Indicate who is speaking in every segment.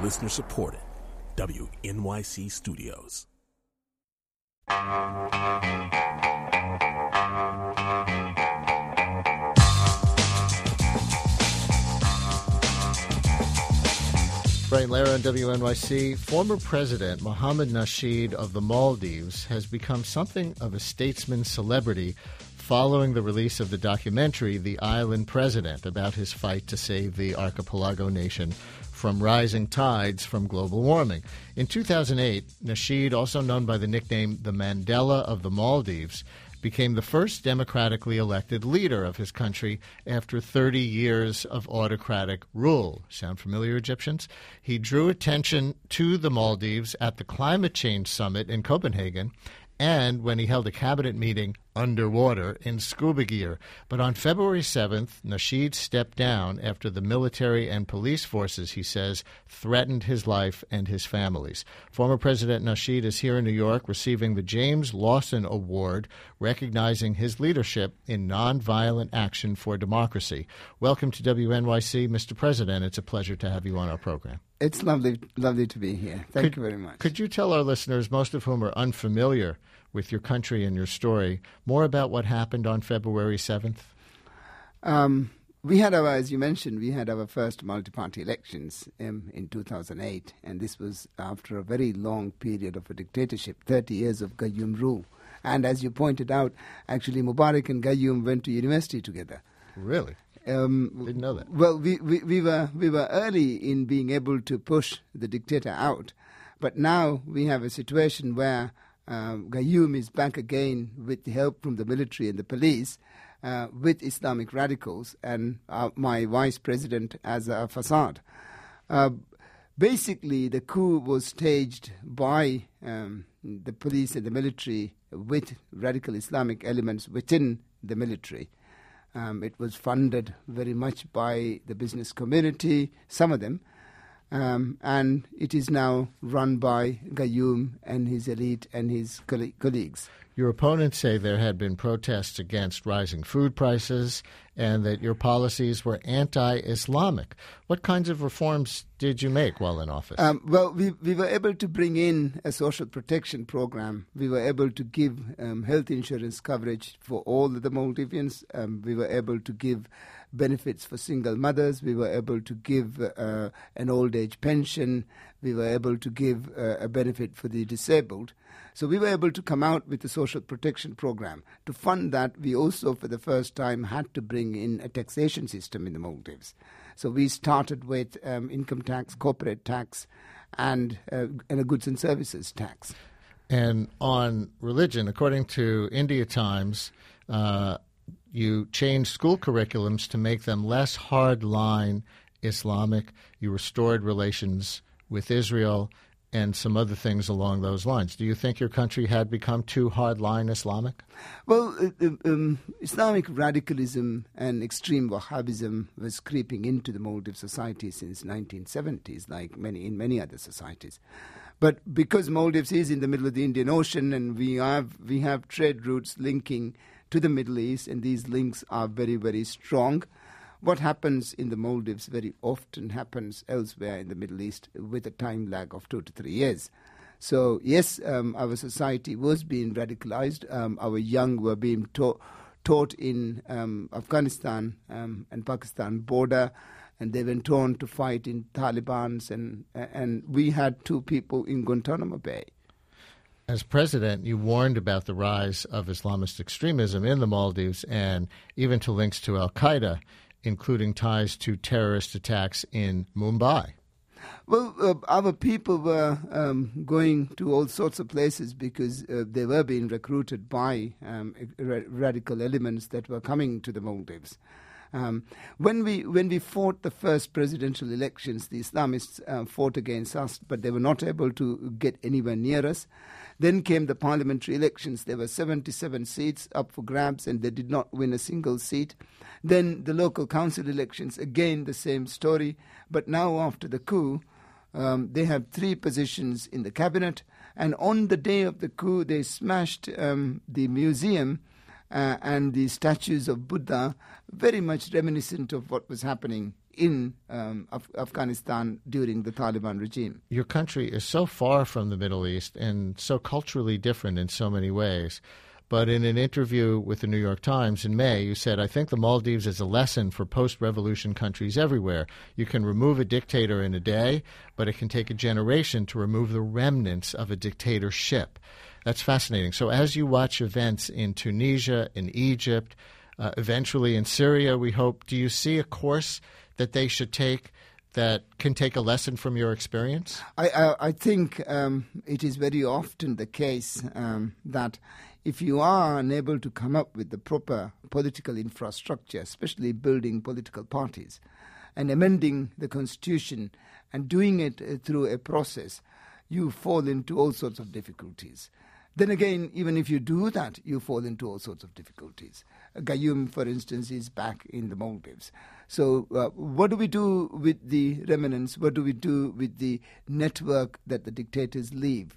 Speaker 1: Listener supported. WNYC Studios.
Speaker 2: Brian Lara on WNYC. Former President Mohamed Nasheed of the Maldives has become something of a statesman celebrity following the release of the documentary The Island President, about his fight to save the archipelago nation from rising tides from global warming. In 2008, Nasheed, also known by the nickname the Mandela of the Maldives, became the first democratically elected leader of his country after 30 years of autocratic rule. Sound familiar, Egyptians? He drew attention to the Maldives at the Climate Change Summit in Copenhagen and when he held a cabinet meeting underwater in scuba gear. But on February 7th, Nasheed stepped down after the military and police forces, he says, threatened his life and his family's. Former President Nasheed is here in New York receiving the James Lawson Award, recognizing his leadership in nonviolent action for democracy. Welcome to WNYC, Mr. President. It's a pleasure to have you on our program.
Speaker 3: It's lovely to be here. Thank you very much.
Speaker 2: Could you tell our listeners, most of whom are unfamiliar with your country and your story, more about what happened on February 7th?
Speaker 3: We had as you mentioned, we had our first multi-party elections in 2008, and this was after a very long period of a dictatorship, 30 years of Gayoom rule. And as you pointed out, actually Mubarak and Gayoom went to university together.
Speaker 2: Really? Didn't know that.
Speaker 3: Well, we were early in being able to push the dictator out, but now we have a situation where Gayoom is back again with the help from the military and the police with Islamic radicals, and my vice president as a facade. Basically, the coup was staged by the police and the military with radical Islamic elements within the military. It was funded very much by the business community, some of them, and it is now run by Gayoom and his elite and his colleagues.
Speaker 2: Your opponents say there had been protests against rising food prices and that your policies were anti-Islamic. What kinds of reforms did you make while in office?
Speaker 3: Well, we were able to bring in a social protection program. We were able to give health insurance coverage for all of the Maldivians. We were able to give benefits for single mothers. We were able to give an old age pension. We were able to give a benefit for the disabled. So we were able to come out with a social protection program. To fund that, we also, for the first time, had to bring in a taxation system in the Maldives. So we started with income tax, corporate tax, and a goods and services tax.
Speaker 2: And on religion, according to India Times, you changed school curriculums to make them less hardline Islamic. You restored relations with Israel and some other things along those lines. Do you think your country had become too hardline Islamic?
Speaker 3: Well, Islamic radicalism and extreme Wahhabism was creeping into the Maldives society since 1970s, like in many other societies. But because Maldives is in the middle of the Indian Ocean and we have trade routes linking to the Middle East, and these links are very, very strong, what happens in the Maldives very often happens elsewhere in the Middle East with a time lag of 2 to 3 years. So, yes, our society was being radicalized. Our young were being taught in Afghanistan and Pakistan border, and they went on to fight in Taliban's, and we had 2 people in Guantanamo Bay.
Speaker 2: As president, you warned about the rise of Islamist extremism in the Maldives and even to links to al-Qaeda, including ties to terrorist attacks in Mumbai.
Speaker 3: Well, our people were going to all sorts of places because they were being recruited by radical elements that were coming to the Maldives. When we fought the first presidential elections, the Islamists fought against us, but they were not able to get anywhere near us. Then came the parliamentary elections. There were 77 seats up for grabs, and they did not win a single seat. Then the local council elections, again the same story. But now after the coup, they have 3 positions in the cabinet. And on the day of the coup, they smashed the museum and the statues of Buddha, very much reminiscent of what was happening in Afghanistan during the Taliban regime.
Speaker 2: Your country is so far from the Middle East and so culturally different in so many ways. But in an interview with the New York Times in May, you said, "I think the Maldives is a lesson for post-revolution countries everywhere. You can remove a dictator in a day, but it can take a generation to remove the remnants of a dictatorship." That's fascinating. So as you watch events in Tunisia, in Egypt, eventually in Syria, we hope, do you see a course that they should take that can take a lesson from your experience?
Speaker 3: I think it is very often the case that if you are unable to come up with the proper political infrastructure, especially building political parties and amending the constitution and doing it through a process, you fall into all sorts of difficulties. Then again, even if you do that, you fall into all sorts of difficulties. Gayoom, for instance, is back in the Maldives. So what do we do with the remnants? What do we do with the network that the dictators leave?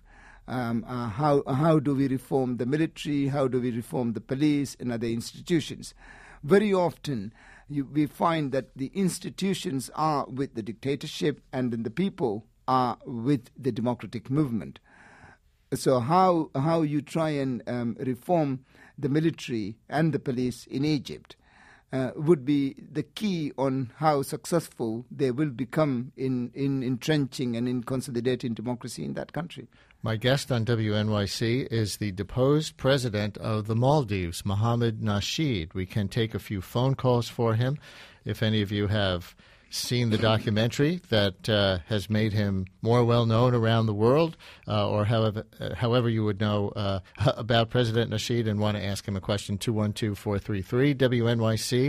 Speaker 3: How do we reform the military? How do we reform the police and other institutions? Very often we find that the institutions are with the dictatorship and then the people are with the democratic movement. So how you try and reform the military and the police in Egypt would be the key on how successful they will become in entrenching and in consolidating democracy in that country.
Speaker 2: My guest on WNYC is the deposed president of the Maldives, Mohammed Nasheed. We can take a few phone calls for him. If any of you have seen the documentary that has made him more well-known around the world, or however you would know about President Nasheed and want to ask him a question, 212-433-WNYC,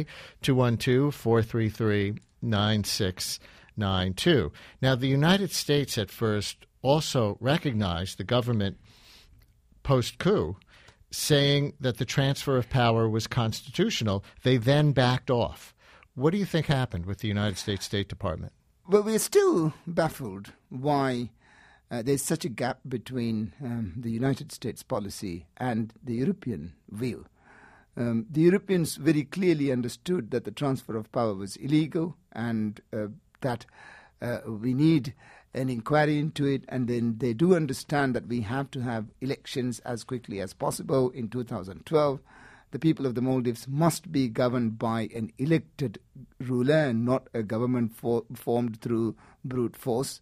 Speaker 2: 212-433-9692. Now, the United States at first also recognized the government post-coup, saying that the transfer of power was constitutional. They then backed off. What do you think happened with the United States State Department?
Speaker 3: Well, we're still baffled why there's such a gap between the United States policy and the European view. The Europeans very clearly understood that the transfer of power was illegal and that we need an inquiry into it, and then they do understand that we have to have elections as quickly as possible in 2012. The people of the Maldives must be governed by an elected ruler and not a government formed through brute force.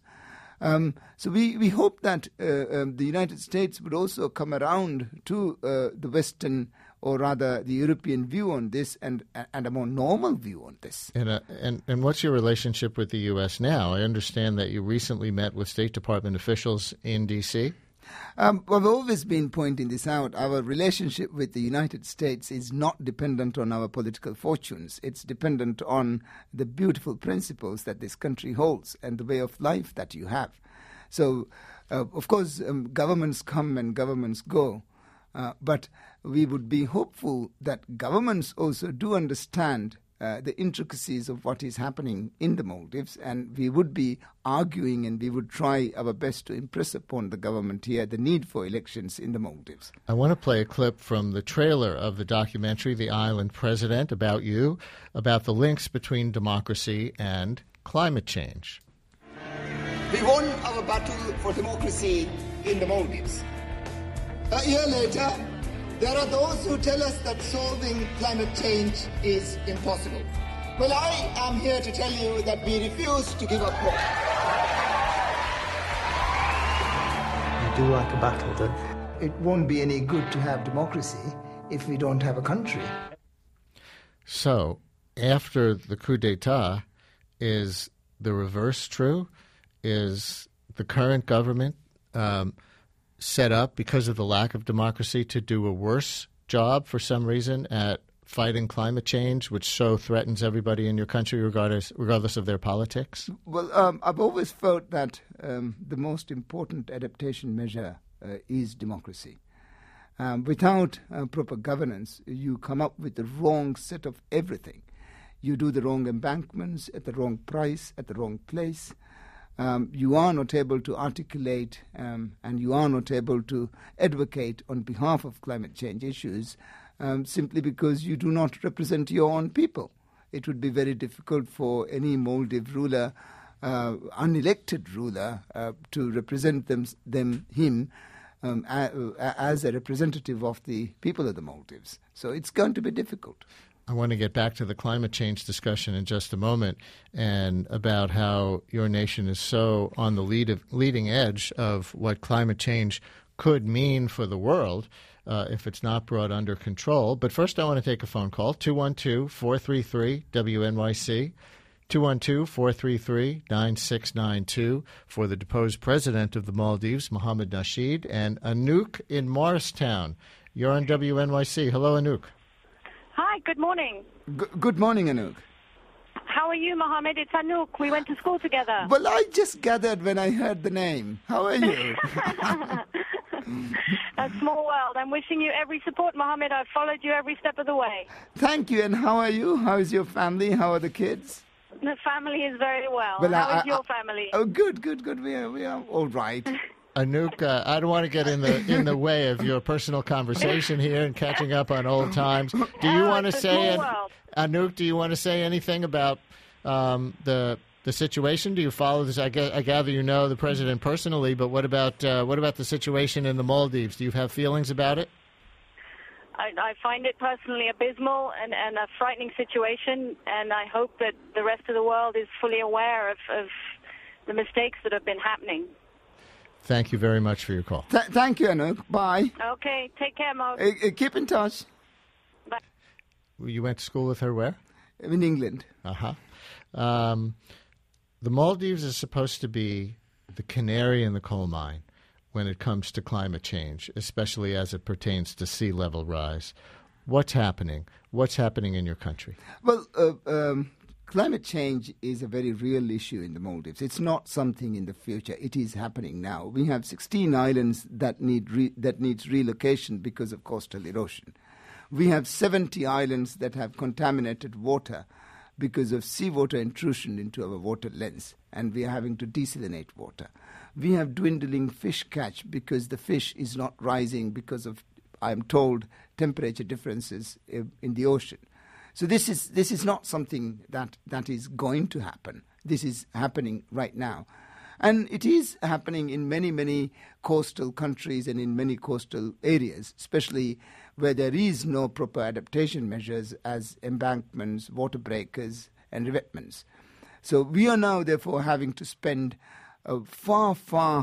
Speaker 3: So we hope that the United States would also come around to the Western, or rather the European view on this, and a more normal view on this.
Speaker 2: And what's your relationship with the U.S. now? I understand that you recently met with State Department officials in D.C.
Speaker 3: I've always been pointing this out. Our relationship with the United States is not dependent on our political fortunes. It's dependent on the beautiful principles that this country holds and the way of life that you have. So, of course, governments come and governments go. But we would be hopeful that governments also do understand the intricacies of what is happening in the Maldives, and we would be arguing and we would try our best to impress upon the government here the need for elections in the Maldives.
Speaker 2: I want to play a clip from the trailer of the documentary, The Island President, about you, about the links between democracy and climate change.
Speaker 3: We won our battle for democracy in the Maldives. A year later, there are those who tell us that solving climate change is impossible. Well, I am here to tell you that we refuse to give up hope.
Speaker 4: I do like a battle, but
Speaker 3: it won't be any good to have democracy if we don't have a country.
Speaker 2: So, after the coup d'etat, is the reverse true? Is the current government set up because of the lack of democracy to do a worse job for some reason at fighting climate change, which so threatens everybody in your country regardless of their politics?
Speaker 3: Well, I've always felt that the most important adaptation measure is democracy. Without proper governance, you come up with the wrong set of everything. You do the wrong embankments at the wrong price, at the wrong place. You are not able to articulate and you are not able to advocate on behalf of climate change issues simply because you do not represent your own people. It would be very difficult for any Maldive ruler, unelected ruler, to represent him as a representative of the people of the Maldives. So it's going to be difficult.
Speaker 2: I want to get back to the climate change discussion in just a moment, and about how your nation is so on the leading edge of what climate change could mean for the world if it's not brought under control. But first I want to take a phone call, 212-433-WNYC, 212-433-9692, for the deposed president of the Maldives, Mohammed Nasheed, and Anouk in Morristown. You're on WNYC. Hello, Anouk.
Speaker 5: Hi, good morning.
Speaker 3: Good morning, Anouk.
Speaker 5: How are you, Mohammed? It's Anouk. We went to school together.
Speaker 3: Well, I just gathered when I heard the name. How are you?
Speaker 5: A small world. I'm wishing you every support, Mohammed. I've followed you every step of the way.
Speaker 3: Thank you. And how are you? How is your family? How are the kids?
Speaker 5: The family is very well. How is your family?
Speaker 3: Oh, good. We are all right.
Speaker 2: Anouk, I don't want to get in the way of your personal conversation here and catching up on old times. Do you want to say, Anouk? Do you want to say anything about the situation? Do you follow this? I gather you know the president personally, but what about the situation in the Maldives? Do you have feelings about it?
Speaker 5: I find it personally abysmal and a frightening situation, and I hope that the rest of the world is fully aware of the mistakes that have been happening.
Speaker 2: Thank you very much for your call.
Speaker 3: Thank you, Anouk. Bye.
Speaker 5: Okay, take care, Mo.
Speaker 3: Keep in touch.
Speaker 5: Bye.
Speaker 2: You went to school with her where?
Speaker 3: In England.
Speaker 2: Uh-huh. The Maldives is supposed to be the canary in the coal mine when it comes to climate change, especially as it pertains to sea level rise. What's happening? What's happening in your country?
Speaker 3: Well, climate change is a very real issue in the Maldives. It's not something in the future. It is happening now. We have 16 islands that needs relocation because of coastal erosion. We have 70 islands that have contaminated water because of seawater intrusion into our water lens, and we are having to desalinate water. We have dwindling fish catch because the fish is not rising because of, I'm told, temperature differences in the ocean. So this is not something that is going to happen. This is happening right now. And it is happening in many, many coastal countries and in many coastal areas, especially where there is no proper adaptation measures as embankments, water breakers, and revetments. So we are now, therefore, having to spend far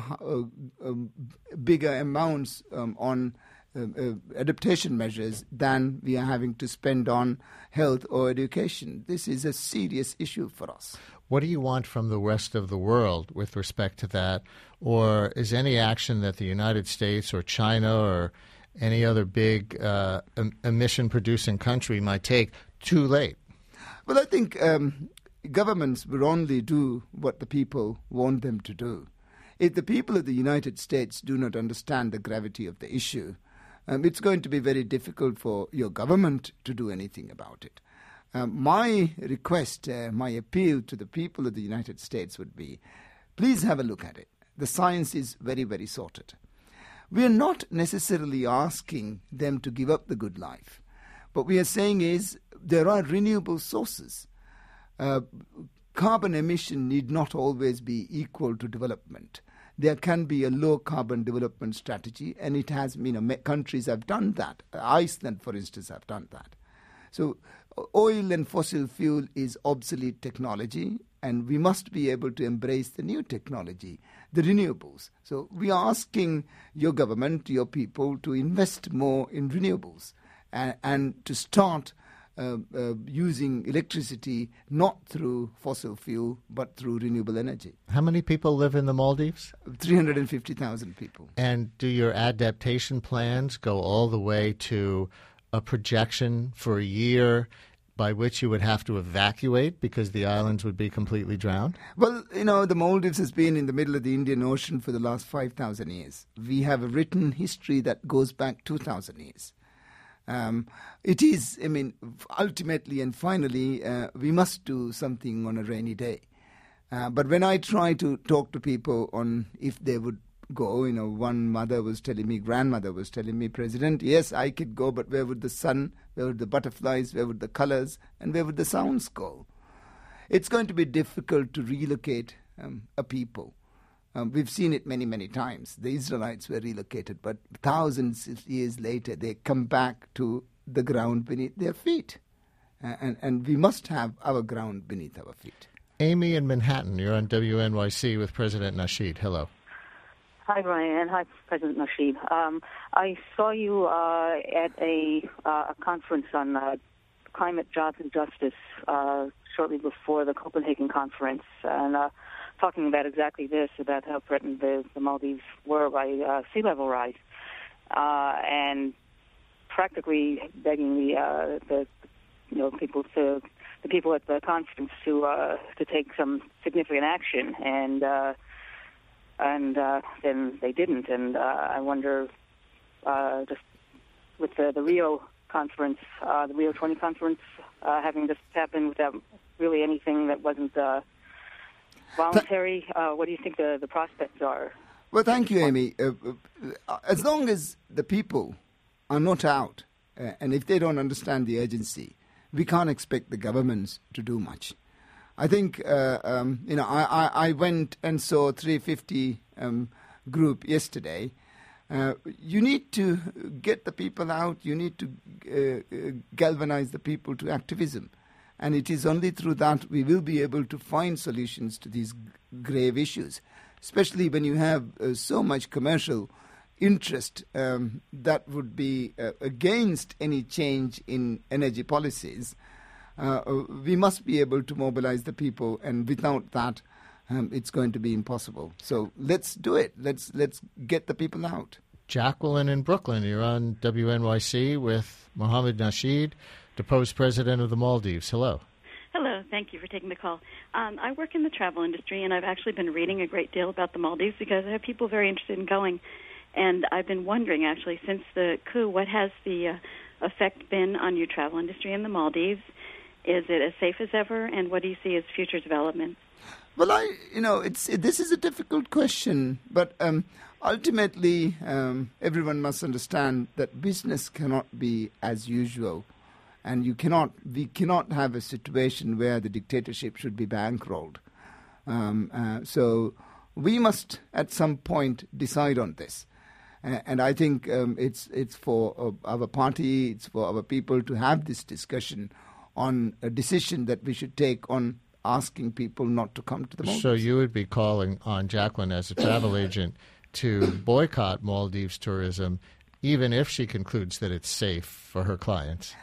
Speaker 3: bigger amounts on adaptation measures than we are having to spend on health or education. This is a serious issue for us.
Speaker 2: What do you want from the rest of the world with respect to that? Or is any action that the United States or China or any other big emission-producing country might take too late?
Speaker 3: Well, I think governments will only do what the people want them to do. If the people of the United States do not understand the gravity of the issue, it's going to be very difficult for your government to do anything about it. My request, my appeal to the people of the United States would be, please have a look at it. The science is very, very sorted. We are not necessarily asking them to give up the good life. What we are saying is there are renewable sources. Carbon emission need not always be equal to development. There can be a low-carbon development strategy, and it has, countries have done that. Iceland, for instance, have done that. So oil and fossil fuel is obsolete technology, and we must be able to embrace the new technology, the renewables. So we are asking your government, your people, to invest more in renewables and to start using electricity not through fossil fuel but through renewable energy.
Speaker 2: How many people live in the Maldives?
Speaker 3: 350,000 people.
Speaker 2: And do your adaptation plans go all the way to a projection for a year by which you would have to evacuate because the islands would be completely drowned?
Speaker 3: Well, the Maldives has been in the middle of the Indian Ocean for the last 5,000 years. We have a written history that goes back 2,000 years. It is, ultimately and finally, we must do something on a rainy day. But when I try to talk to people on if they would go. One grandmother was telling me, President, yes, I could go, but where would the sun, where would the butterflies, where would the colors, and where would the sounds go? It's going to be difficult to relocate a people. We've seen it many, many times. The Israelites were relocated, but thousands of years later, they come back to the ground beneath their feet. And we must have our ground beneath our feet.
Speaker 2: Amy in Manhattan, you're on WNYC with President Nasheed. Hello.
Speaker 6: Hi, Brian. Hi, President Nasheed. I saw you at a conference on climate, jobs, and justice shortly before the Copenhagen conference, and talking about exactly this, about how threatened the Maldives were by sea level rise, and practically begging the people at the conference to take some significant action, and then they didn't. And I wonder, just with the Rio conference, the Rio 20 conference, having this happen without really anything that wasn't voluntary, what do you think the prospects are?
Speaker 3: Well, thank you, Amy. As long as the people are not out, and if they don't understand the urgency, we can't expect the governments to do much. I think, I went and saw 350 group yesterday. You need to get the people out. You need to galvanize the people to activism. And it is only through that we will be able to find solutions to these grave issues, especially when you have so much commercial interest that would be against any change in energy policies. We must be able to mobilize the people, and without that, it's going to be impossible. So let's do it. Let's get the people out.
Speaker 2: Jacqueline in Brooklyn, you're on WNYC with Mohammed Nasheed, deposed president of the Maldives. Hello.
Speaker 7: Hello. Thank you for taking the call. I work in the travel industry, and I've actually been reading a great deal about the Maldives because I have people very interested in going. And I've been wondering, actually, since the coup, what has the effect been on your travel industry in the Maldives? Is it as safe as ever? And what do you see as future development?
Speaker 3: Well, this is a difficult question, but ultimately, everyone must understand that business cannot be as usual, and we cannot have a situation where the dictatorship should be bankrolled. So we must, at some point, decide on this. And I think it's for our party, it's for our people to have this discussion on a decision that we should take on asking people not to come to the Maldives.
Speaker 2: So you would be calling on Jacqueline as a travel agent to boycott Maldives tourism, even if she concludes that it's safe for her clients?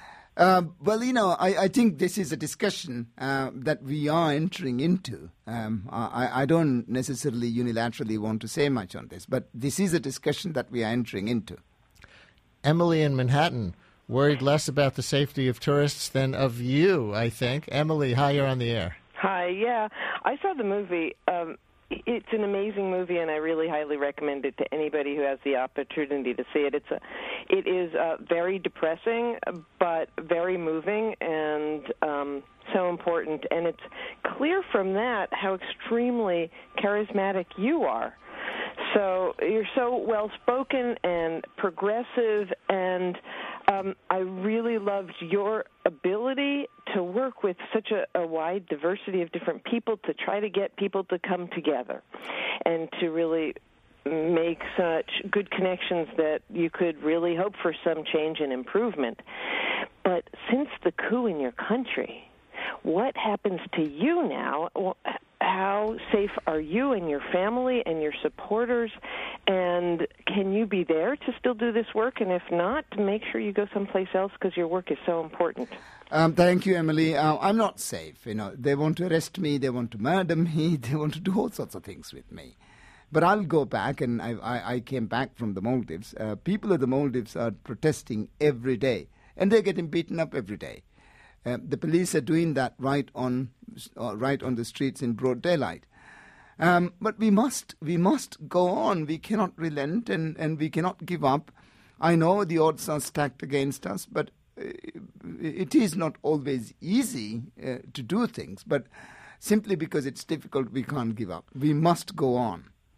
Speaker 3: I think this is a discussion that we are entering into. I don't necessarily unilaterally want to say much on this, but this is a discussion that we are entering into.
Speaker 2: Emily in Manhattan, worried less about the safety of tourists than of you, I think. Emily, hi, you're on the air.
Speaker 8: Hi, yeah. I saw the movie. It's an amazing movie, and I really highly recommend it to anybody who has the opportunity to see it. It is very depressing, but very moving and so important. And it's clear from that how extremely charismatic you are. So you're so well-spoken and progressive, and I really loved your ability to work with such a wide diversity of different people to try to get people to come together and to really make such good connections that you could really hope for some change and improvement. But since the coup in your country, what happens to you now? How safe are you and your family and your supporters? And can you be there to still do this work? And if not, make sure you go someplace else because your work is so important.
Speaker 3: Thank you, Emily. I'm not safe. They want to arrest me. They want to murder me. They want to do all sorts of things with me. But I'll go back, and I came back from the Maldives. People of the Maldives are protesting every day, and they're getting beaten up every day. The police are doing that right on the streets in broad daylight. But we must go on. We cannot relent, and we cannot give up. I know the odds are stacked against us, but it is not always easy to do things. But simply because it's difficult, we can't give up. We must go on.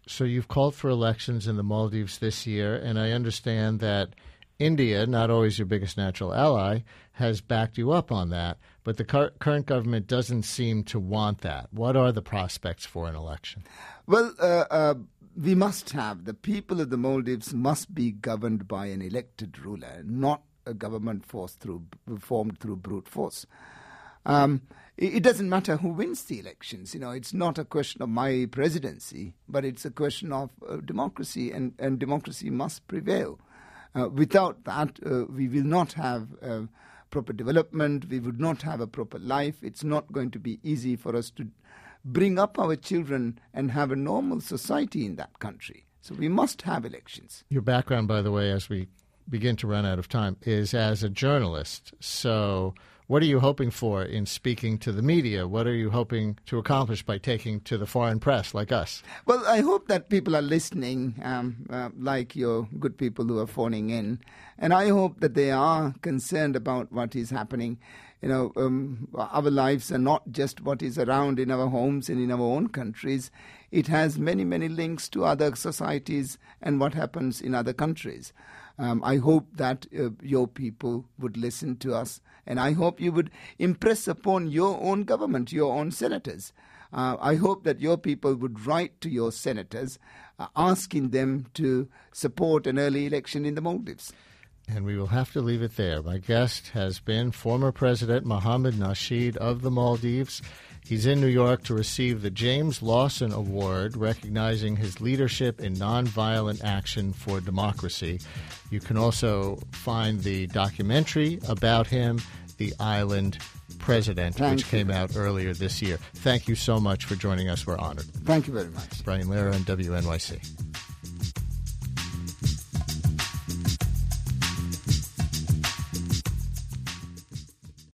Speaker 2: So you've called for elections in the Maldives this year, and I understand that India, not always your biggest natural ally, has backed you up on that, but the current government doesn't seem to want that. What are the prospects for an election?
Speaker 3: Well, we must have, the people of the Maldives must be governed by an elected ruler, not a government formed through brute force. It doesn't matter who wins the elections. It's not a question of my presidency, but it's a question of democracy, and democracy must prevail. Without that, we will not have proper development. We would not have a proper life. It's not going to be easy for us to bring up our children and have a normal society in that country. So we must have elections.
Speaker 2: Your background, by the way, as we begin to run out of time, is as a journalist. So what are you hoping for in speaking to the media? What are you hoping to accomplish by taking to the foreign press like us?
Speaker 3: Well, I hope that people are listening, like your good people who are phoning in. And I hope that they are concerned about what is happening. Our lives are not just what is around in our homes and in our own countries. It has many, many links to other societies and what happens in other countries. I hope that your people would listen to us, and I hope you would impress upon your own government, your own senators. I hope that your people would write to your senators asking them to support an early election in the Maldives.
Speaker 2: And we will have to leave it there. My guest has been former President Mohammad Nasheed of the Maldives. He's in New York to receive the James Lawson Award, recognizing his leadership in nonviolent action for democracy. You can also find the documentary about him, The Island President, which came out earlier this year. Thank you so much for joining us. We're honored.
Speaker 3: Thank you very much.
Speaker 2: Brian Lara on WNYC.